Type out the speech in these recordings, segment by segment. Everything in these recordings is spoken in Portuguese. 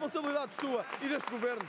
responsabilidade sua e deste Governo.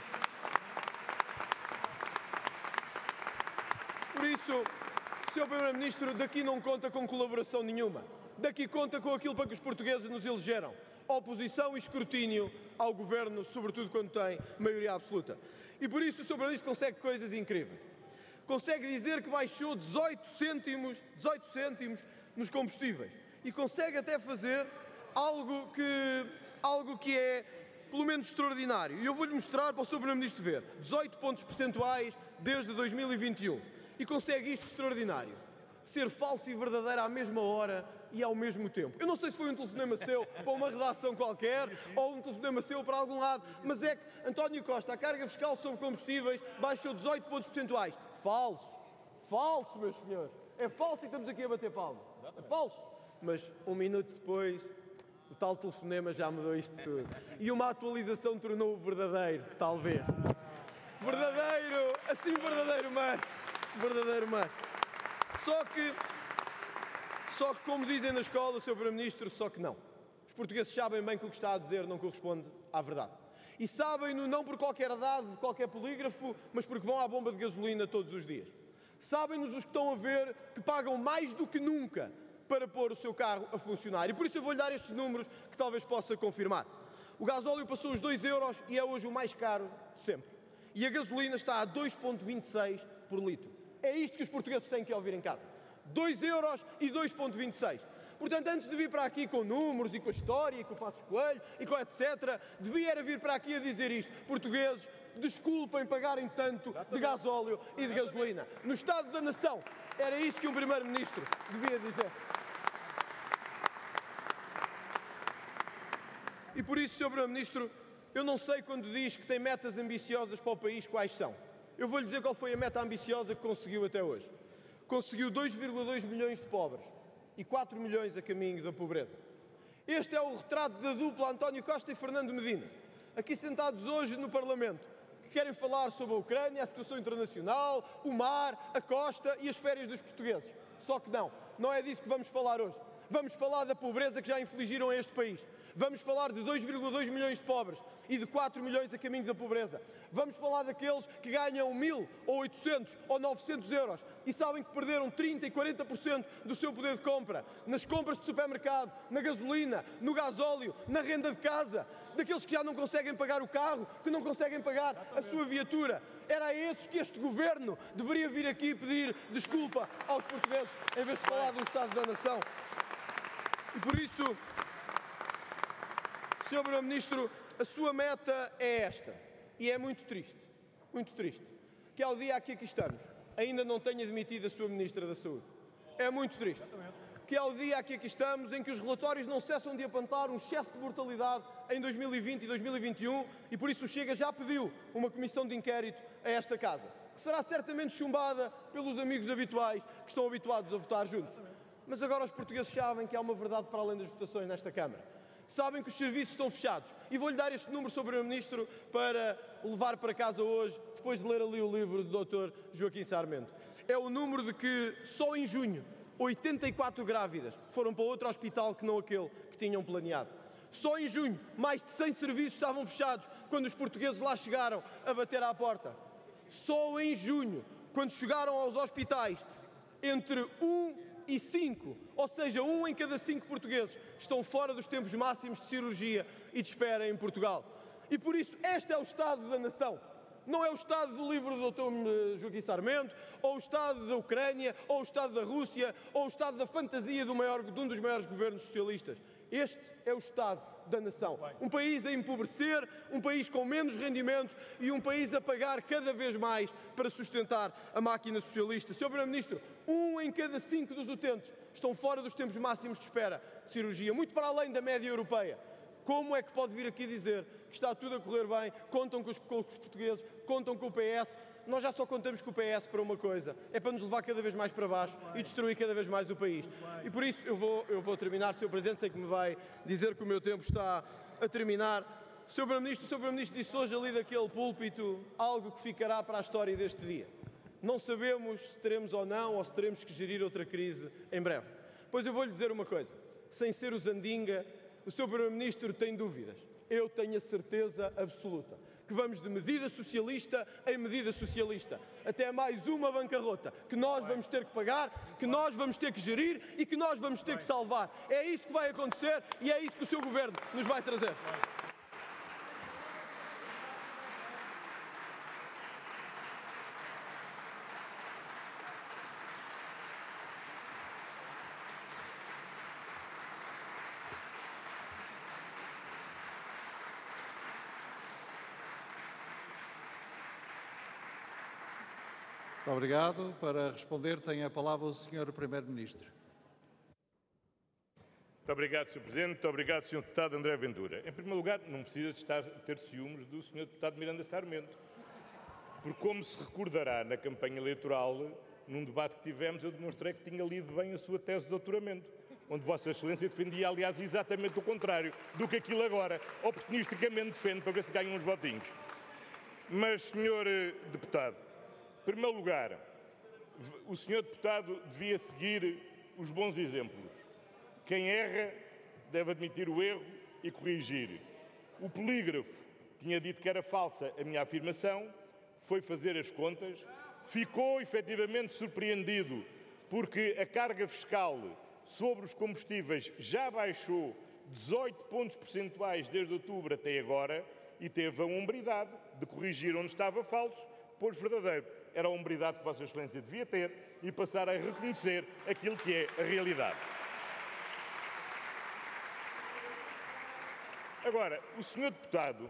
Por isso, Sr. Primeiro-Ministro, daqui não conta com colaboração nenhuma. Daqui conta com aquilo para que os portugueses nos elegeram. Oposição e escrutínio ao Governo, sobretudo quando tem maioria absoluta. E por isso o Sr. Primeiro-Ministro consegue coisas incríveis. Consegue dizer que baixou 18 cêntimos nos combustíveis. E consegue até fazer algo que é, pelo menos, extraordinário. E eu vou-lhe mostrar para o Sr. Primeiro-Ministro ver. 18 pontos percentuais desde 2021. E consegue isto extraordinário. Ser falso e verdadeiro à mesma hora e ao mesmo tempo. Eu não sei se foi um telefonema seu para uma redação qualquer ou um telefonema seu para algum lado, mas é que António Costa, a carga fiscal sobre combustíveis baixou 18 pontos percentuais. Falso. Falso, meus senhores. É falso e estamos aqui a bater palma. É falso. Mas um minuto depois, o tal telefonema já mudou isto tudo. E uma atualização tornou-o verdadeiro, talvez. Verdadeiro, assim verdadeiro, mas... Verdadeiro, mas... Só que, como dizem na escola, Sr. Primeiro-Ministro, só que não. Os portugueses sabem bem que o que está a dizer não corresponde à verdade. E sabem-no não por qualquer dado de qualquer polígrafo, mas porque vão à bomba de gasolina todos os dias. Sabem-nos os que estão a ver que pagam mais do que nunca para pôr o seu carro a funcionar. E por isso eu vou-lhe dar estes números que talvez possa confirmar. O gasóleo passou os 2 euros e é hoje o mais caro de sempre. E a gasolina está a 2,26 por litro. É isto que os portugueses têm que ouvir em casa. 2 euros e 2,26. Portanto, antes de vir para aqui com números e com a história e com o Passos Coelho e com etc., devia era vir para aqui a dizer isto. Portugueses, desculpem pagarem tanto de gasóleo e de gasolina. No Estado da Nação, era isso que um Primeiro-Ministro devia dizer. E por isso, Sr. Primeiro-Ministro, eu não sei quando diz que tem metas ambiciosas para o país, quais são. Eu vou-lhe dizer qual foi a meta ambiciosa que conseguiu até hoje. Conseguiu 2,2 milhões de pobres e 4 milhões a caminho da pobreza. Este é o retrato da dupla António Costa e Fernando Medina, aqui sentados hoje no Parlamento, que querem falar sobre a Ucrânia, a situação internacional, o mar, a costa e as férias dos portugueses. Só que não é disso que vamos falar hoje. Vamos falar da pobreza que já infligiram a este país. Vamos falar de 2,2 milhões de pobres e de 4 milhões a caminho da pobreza. Vamos falar daqueles que ganham 1.000 ou 800 ou 900 euros e sabem que perderam 30% e 40% do seu poder de compra nas compras de supermercado, na gasolina, no gasóleo, na renda de casa, daqueles que já não conseguem pagar o carro, que não conseguem pagar a sua viatura. Era a esses que este Governo deveria vir aqui pedir desculpa aos portugueses em vez de falar do Estado da Nação. E por isso, Sr. Primeiro-Ministro, a sua meta é esta. E é muito triste, que ao dia aqui que estamos, ainda não tenha demitido a sua Ministra da Saúde. É muito triste. Que ao dia aqui que estamos, em que os relatórios não cessam de apontar um excesso de mortalidade em 2020 e 2021, e por isso o Chega já pediu uma comissão de inquérito a esta Casa, que será certamente chumbada pelos amigos habituais que estão habituados a votar juntos. Mas agora os portugueses sabem que há uma verdade para além das votações nesta Câmara. Sabem que os serviços estão fechados. E vou-lhe dar este número, Sr. Primeiro-Ministro, para levar para casa hoje, depois de ler ali o livro do Dr. Joaquim Sarmento. É o número de que, só em junho, 84 grávidas foram para outro hospital que não aquele que tinham planeado. Só em junho, mais de 100 serviços estavam fechados quando os portugueses lá chegaram a bater à porta. Só em junho, quando chegaram aos hospitais, entre 1 e 5, ou seja, 1 em cada 5 portugueses estão fora dos tempos máximos de cirurgia e de espera em Portugal. E por isso, este é o Estado da Nação. Não é o Estado do livro do Dr. Joaquim Sarmento, ou o Estado da Ucrânia, ou o Estado da Rússia, ou o Estado da fantasia de um dos maiores governos socialistas. Este é o Estado da Nação. Um país a empobrecer, um país com menos rendimentos e um país a pagar cada vez mais para sustentar a máquina socialista. Sr. Primeiro-Ministro, 1 em cada 5 dos utentes estão fora dos tempos máximos de espera de cirurgia, muito para além da média europeia. Como é que pode vir aqui dizer que está tudo a correr bem, contam com os portugueses, contam com o PS? Nós já só contamos com o PS para uma coisa, é para nos levar cada vez mais para baixo e destruir cada vez mais o país. E por isso eu vou terminar, Sr. Presidente, sei que me vai dizer que o meu tempo está a terminar. Sr. Primeiro-Ministro disse hoje ali daquele púlpito algo que ficará para a história deste dia. Não sabemos se teremos ou não, ou se teremos que gerir outra crise em breve. Pois eu vou-lhe dizer uma coisa, sem ser o Zandinga, o Sr. Primeiro-Ministro tem dúvidas. eu tenho a certeza absoluta que vamos de medida socialista em medida socialista, até mais uma bancarrota que nós vamos ter que pagar, que nós vamos ter que gerir e que nós vamos ter que salvar. É isso que vai acontecer e é isso que o seu governo nos vai trazer. Muito obrigado. Para responder, tem a palavra o Sr. Primeiro-Ministro. Muito obrigado, Sr. Presidente. Muito obrigado, Sr. Deputado André Ventura. Em primeiro lugar, não precisa ter ciúmes do Sr. Deputado Miranda Sarmento. Porque, como se recordará na campanha eleitoral, num debate que tivemos, eu demonstrei que tinha lido bem a sua tese de doutoramento, onde Vossa Excelência defendia, aliás, exatamente o contrário do que aquilo agora oportunisticamente defende para ver se ganham uns votinhos. Mas, Sr. Deputado, em primeiro lugar, o Sr. Deputado devia seguir os bons exemplos. Quem erra deve admitir o erro e corrigir. O polígrafo tinha dito que era falsa a minha afirmação, foi fazer as contas, ficou efetivamente surpreendido porque a carga fiscal sobre os combustíveis já baixou 18 pontos percentuais desde outubro até agora e teve a hombridade de corrigir onde estava falso, pois verdadeiro. Era a hombridade que Vossa Excelência devia ter e passar a reconhecer aquilo que é a realidade. Agora, o Sr. Deputado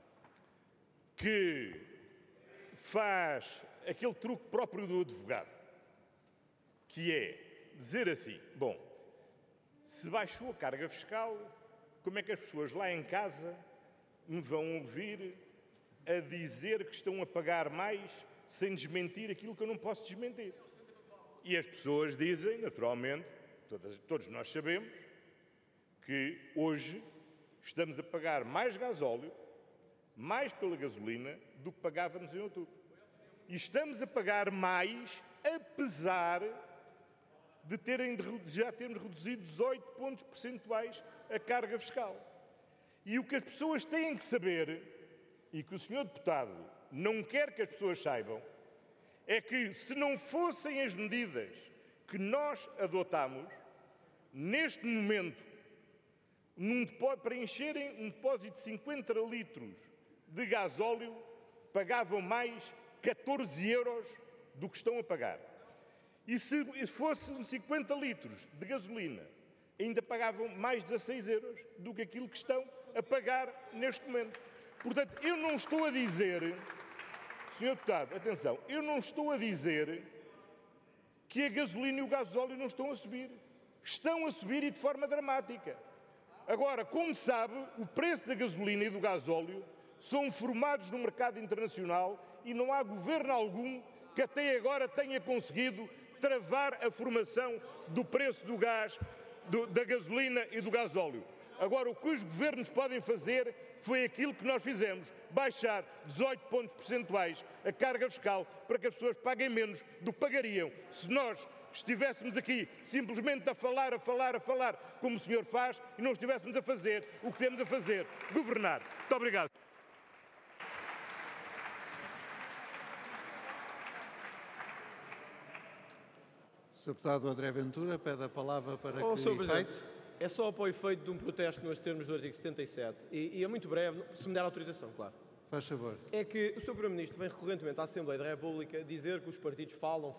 que faz aquele truque próprio do advogado, que é dizer assim, bom, se baixou a carga fiscal, como é que as pessoas lá em casa me vão ouvir a dizer que estão a pagar mais sem desmentir aquilo que eu não posso desmentir? E as pessoas dizem, naturalmente, todos nós sabemos, que hoje estamos a pagar mais gasóleo, mais pela gasolina, do que pagávamos em outubro. E estamos a pagar mais, apesar de já termos reduzido 18 pontos percentuais a carga fiscal. E o que as pessoas têm que saber, e que o Sr. Deputado não quer que as pessoas saibam, é que se não fossem as medidas que nós adotamos, neste momento, para encherem um depósito de 50 litros de gasóleo, pagavam mais 14 euros do que estão a pagar. E se fossem 50 litros de gasolina, ainda pagavam mais 16 euros do que aquilo que estão a pagar neste momento. Portanto, eu não estou a dizer, Sr. Deputado, atenção, eu não estou a dizer que a gasolina e o gasóleo não estão a subir. Estão a subir e de forma dramática. Agora, como sabe, o preço da gasolina e do gasóleo são formados no mercado internacional e não há governo algum que até agora tenha conseguido travar a formação do preço do gás, da gasolina e do gasóleo. Agora, o que os governos podem fazer foi aquilo que nós fizemos, baixar 18 pontos percentuais a carga fiscal para que as pessoas paguem menos do que pagariam se nós estivéssemos aqui simplesmente a falar, como o senhor faz, e não estivéssemos a fazer o que temos a fazer, governar. Muito obrigado. Sr. Deputado André Ventura pede a palavra para que efeito. É só para o efeito de um protesto nos termos do artigo 77 e é muito breve, se me der autorização, claro. Faz favor. É que o Sr. Primeiro-Ministro vem recorrentemente à Assembleia da República dizer que os partidos falam.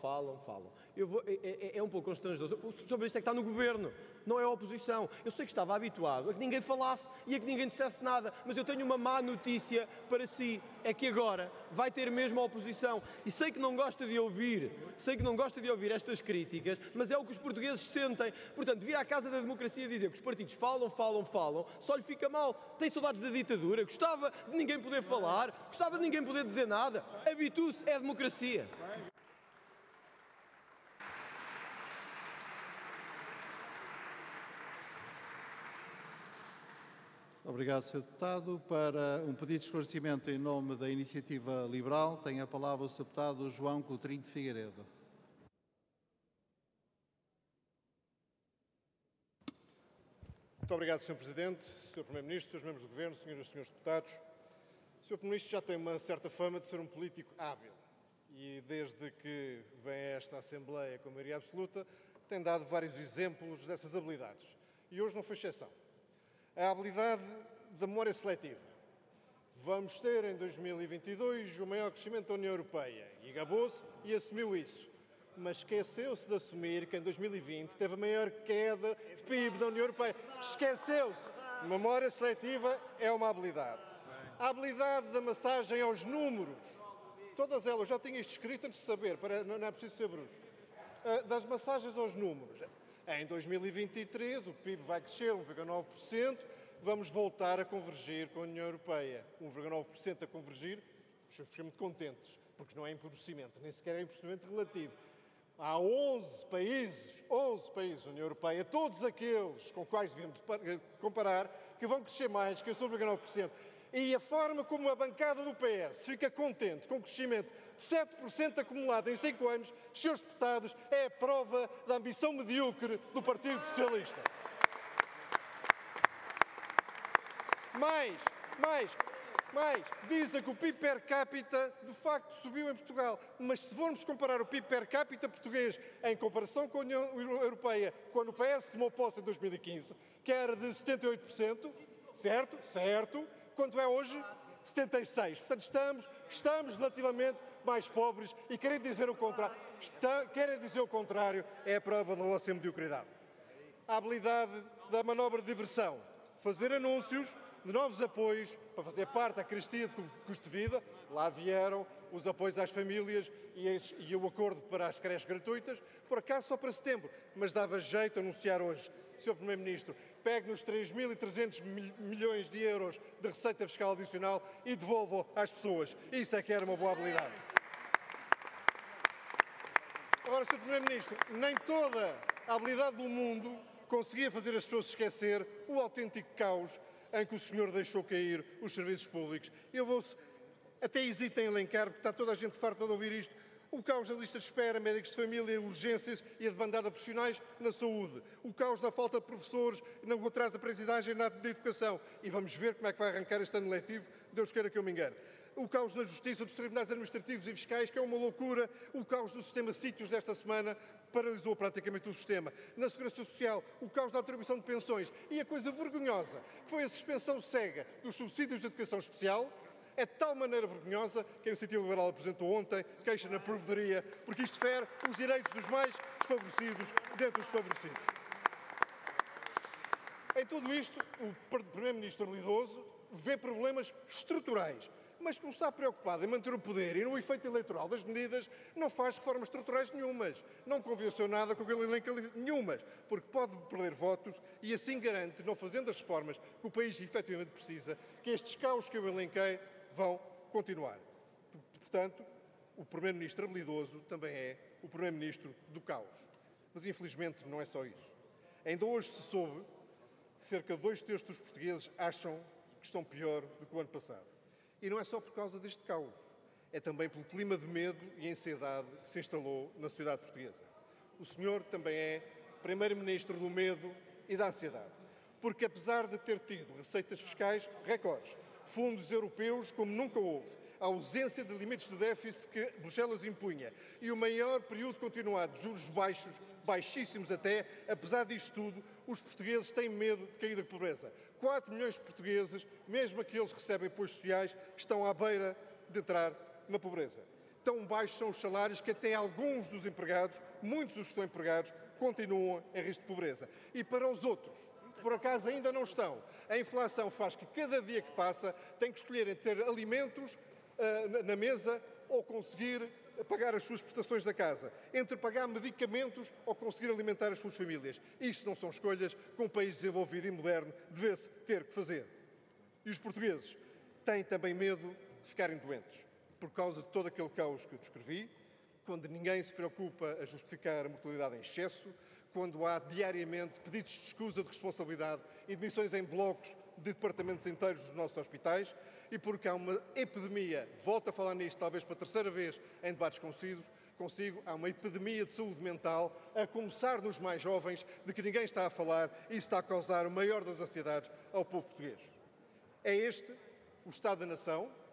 É um pouco constrangedor. O Sr. Primeiro-Ministro é que está no Governo, não é a oposição. Eu sei que estava habituado a que ninguém falasse e a que ninguém dissesse nada, mas eu tenho uma má notícia para si. É que agora vai ter mesmo a oposição. E sei que não gosta de ouvir estas críticas, mas é o que os portugueses sentem. Portanto, vir à Casa da Democracia dizer que os partidos falam, só lhe fica mal. Tem saudades da ditadura, gostava de ninguém poder falar, gostava de ninguém poder dizer nada. Habitue-se, é democracia. Obrigado, Sr. Deputado. Para um pedido de esclarecimento em nome da Iniciativa Liberal, tem a palavra o Sr. Deputado João Coutrinho de Figueiredo. Muito obrigado, Sr. Presidente, Sr. Primeiro-Ministro, Srs. Membros do Governo, Senhoras e Senhores Deputados. O Sr. Primeiro-Ministro já tem uma certa fama de ser um político hábil e, desde que vem a esta Assembleia com maioria absoluta, tem dado vários exemplos dessas habilidades. E hoje não foi exceção. A habilidade da memória seletiva. Vamos ter em 2022 o maior crescimento da União Europeia e gabou-se e assumiu isso. Mas esqueceu-se de assumir que em 2020 teve a maior queda de PIB da União Europeia. Esqueceu-se. Memória seletiva é uma habilidade. A habilidade da massagem aos números. Todas elas, já tinha isto escrito antes de saber, não é preciso ser bruxo. Das massagens aos números. Em 2023 o PIB vai crescer 1,9%, vamos voltar a convergir com a União Europeia. 1,9% a convergir, ficamos muito contentes, porque não é empobrecimento, nem sequer é empobrecimento relativo. Há 11 países da União Europeia, todos aqueles com quais devemos comparar, que vão crescer mais que esse 1,9%. E a forma como a bancada do PS fica contente com o crescimento de 7% acumulado em 5 anos, seus deputados, é a prova da ambição medíocre do Partido Socialista. Dizem que o PIB per capita de facto subiu em Portugal, mas se formos comparar o PIB per capita português em comparação com a União Europeia, quando o PS tomou posse em 2015, que era de 78%, certo, quanto é hoje? 76%. Portanto, estamos relativamente mais pobres e querem dizer o contrário é a prova da vossa mediocridade. A habilidade da manobra de diversão. Fazer anúncios de novos apoios para fazer parte da carestia de custo de vida. Lá vieram os apoios às famílias e o acordo para as creches gratuitas, por acaso só para setembro, mas dava jeito anunciar hoje. Sr. Primeiro-Ministro, pegue nos 3.300 milhões de euros de receita fiscal adicional e devolva às pessoas. Isso é que era uma boa habilidade. Agora, Sr. Primeiro-Ministro, nem toda a habilidade do mundo conseguia fazer as pessoas esquecer o autêntico caos em que o senhor deixou cair os serviços públicos. Até hesito em elencar, porque está toda a gente farta de ouvir isto. O caos na lista de espera, médicos de família, urgências e a demandada profissionais na saúde. O caos na falta de professores, no atraso da aprendizagem na educação. E vamos ver como é que vai arrancar este ano letivo, Deus queira que eu me engane. O caos na justiça, dos tribunais administrativos e fiscais, que é uma loucura. O caos do sistema sítios desta semana paralisou praticamente o sistema. Na segurança social, o caos da atribuição de pensões. E a coisa vergonhosa, que foi a suspensão cega dos subsídios de educação especial, é de tal maneira vergonhosa que a Iniciativa Liberal apresentou ontem queixa na provedoria, porque isto fere os direitos dos mais desfavorecidos dentre os desfavorecidos. Em tudo isto, o Primeiro-Ministro habilidoso vê problemas estruturais, mas como está preocupado em manter o poder e no efeito eleitoral das medidas, não faz reformas estruturais nenhumas. Não convenceu nada com aquele elenco nenhumas, porque pode perder votos e assim garante, não fazendo as reformas que o país efetivamente precisa, que estes caos que eu elenquei vão continuar. Portanto, o Primeiro-Ministro habilidoso também é o Primeiro-Ministro do caos. Mas, infelizmente, não é só isso. Ainda hoje se soube que cerca de 2/3 dos portugueses acham que estão pior do que o ano passado. E não é só por causa deste caos. É também pelo clima de medo e ansiedade que se instalou na sociedade portuguesa. O senhor também é Primeiro-Ministro do medo e da ansiedade. Porque, apesar de ter tido receitas fiscais recordes, fundos europeus como nunca houve, a ausência de limites de déficit que Bruxelas impunha e o maior período continuado de juros baixos, baixíssimos até, apesar disto tudo, os portugueses têm medo de cair da pobreza. 4 milhões de portugueses, mesmo aqueles que recebem apoios sociais, estão à beira de entrar na pobreza. Tão baixos são os salários que até alguns dos empregados, muitos dos que estão empregados, continuam em risco de pobreza. E para os outros, que por acaso ainda não estão, a inflação faz que cada dia que passa tem que escolher entre ter alimentos na mesa ou conseguir pagar as suas prestações da casa, entre pagar medicamentos ou conseguir alimentar as suas famílias. Isto não são escolhas que um país desenvolvido e moderno devesse ter que fazer. E os portugueses têm também medo de ficarem doentes, por causa de todo aquele caos que eu descrevi, quando ninguém se preocupa a justificar a mortalidade em excesso, quando há diariamente pedidos de escusa de responsabilidade e demissões em blocos de departamentos inteiros dos nossos hospitais e porque há uma epidemia, volto a falar nisto talvez para a terceira vez em debates consigo, há uma epidemia de saúde mental, a começar nos mais jovens, de que ninguém está a falar e isso está a causar o maior das ansiedades ao povo português. É este o Estado da Nação,